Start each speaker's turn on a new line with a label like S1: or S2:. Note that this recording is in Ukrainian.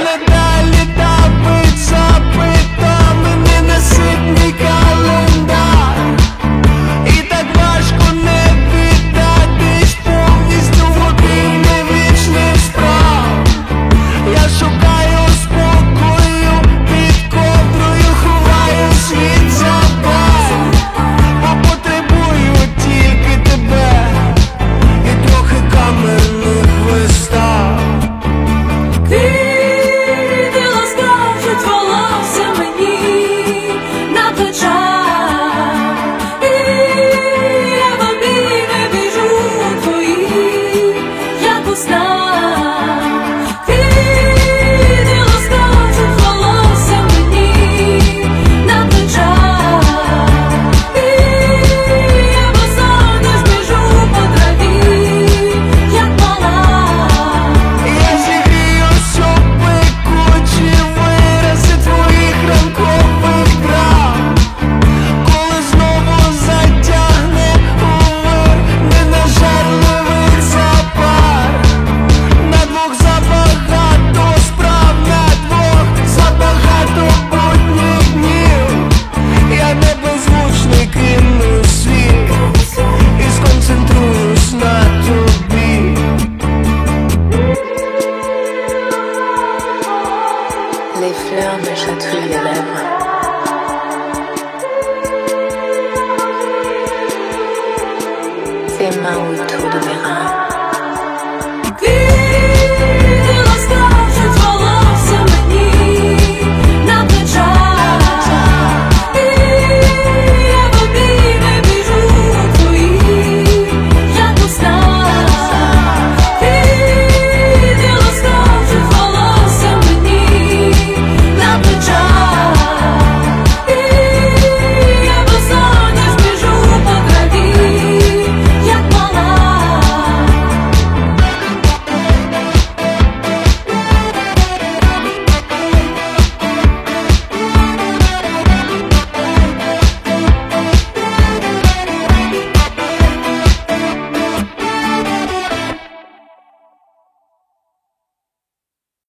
S1: не далі давить запитами, ненаситний календар. І так важко не віддатись повністю в один невічних справ. Я шукаю спокою під ковдрою, ховаюсь від забав, бо потребую тільки тебе і трохи камерних вистав.
S2: Квіти ласкавчуть волосся мені на плечах, і я в обійми біжу твої, як у снах. Квіти ласкавчуть волосся мені на плечах, і я безсонно біжу по траві, як мала.
S1: Я зігріюсь у пекучі вирази твоїх ранкових драм, коли знову затягне увир ненажерливих запар. На двох забагато справ, на двох забагато будніх днів. Я не беззвучний кину світ і сконцентруюсь на тобі.
S3: Les fleurs me chatouillent les lèvres.